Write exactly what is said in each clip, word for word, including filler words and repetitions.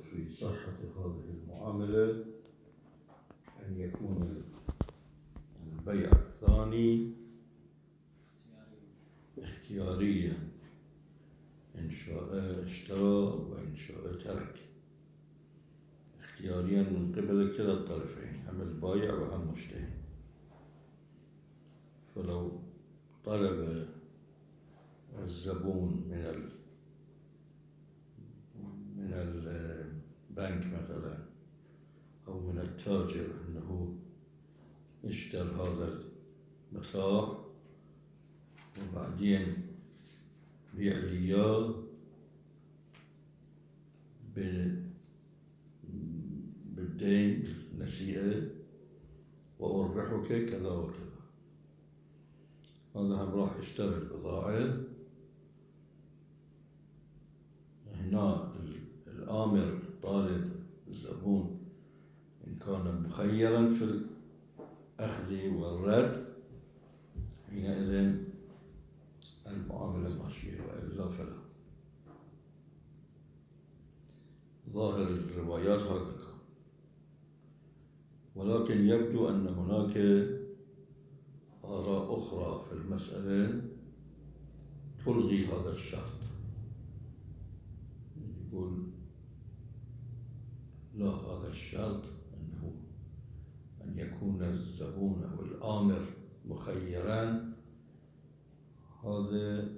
في صحة هذه المعاملة أن يكون البيع الثاني اختياريا، إن شاء اشترى وإن شاء ترك، اختياريا من قبل كلا الطرفين، هم البائع وهم المشتري. فلو طلب الزبون من ال من البنك مثلا أو من التاجر أنه اشترى هذا المتاع وبعدين بيع لي إياه بالدين بالنسيئة وأربحك كذا وكذا، هذا هم راح يشتري البضاعة. هنا الآمر طالب الزبون إن كان مخيرا في الأخذ والرد حينئذ المعاملة ماشية، وإلا فلا. ظاهر الروايات هذا كان، ولكن يبدو أن هناك آراء أخرى في المسألة تلغي هذا الشرط، يقول لا، هذا الشرط أنه أن يكون الزبون أو الآمر مخيرا هذا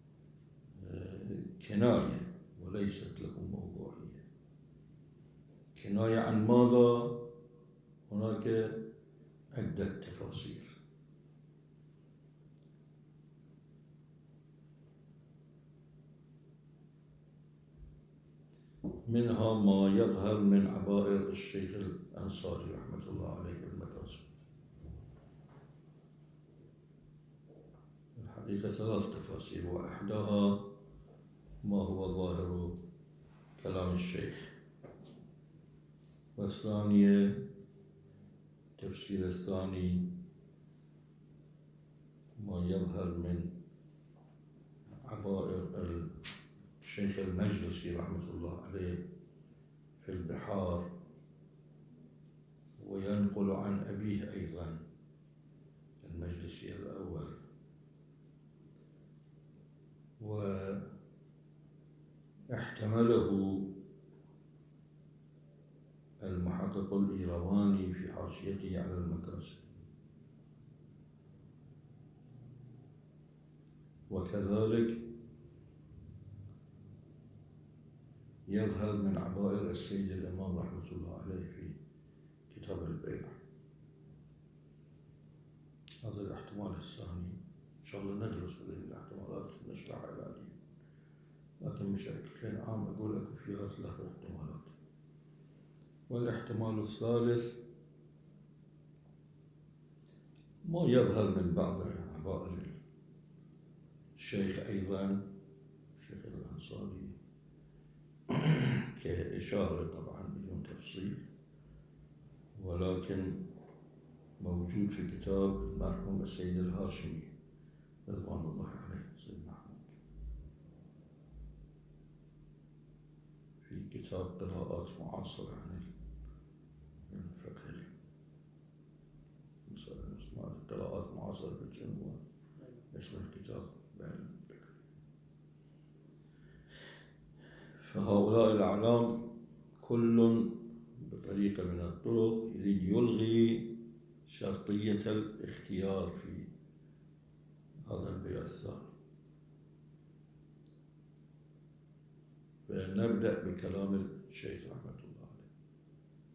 كناية وليست له موضوعية. كناية عن ماذا؟ هناك عدة تفاصيل، منها ما يظهر من عبائر الشيخ الأنصاري رحمة الله عليه بالمكاسب. الحقيقة ثلاث تفاسير، وإحداها ما هو ظاهر كلام الشيخ، والثانية التفسير الثاني ما يظهر من عبائر الشيخ المجلسي رحمة الله عليه في البحار، وينقل عن أبيه أيضا المجلسي الأول، واحتمله المحقق الإيرواني في حاشيته على المكاسب، وكذلك يظهر من عبائر السيد الإمام رحمة الله عليه في كتاب البيع. هذا الاحتمال الثاني، إن شاء الله ندرس هذه الاحتمالات ونشرحها بعدين، لكن بشكل عام أقول لكم فيها ثلاثة احتمالات. والاحتمال الثالث ما يظهر من بعض عبائر الشيخ أيضا الشيخ الأنصاري كإشارة طبعا بدون تفصيل، ولكن موجود في كتاب المرحوم السيد الهاشمي رضوان الله عليه سيد محمود، في كتاب قراءات معاصرة عن الفقه، مثلا اسمه قراءات معاصرة في الجنوب، اسم الكتاب بين. فهؤلاء الأعلام كل بطريقة من الطرق يريد يلغي شرطية الاختيار في هذا البيع الثاني. فنبدأ بكلام الشيخ رحمة الله.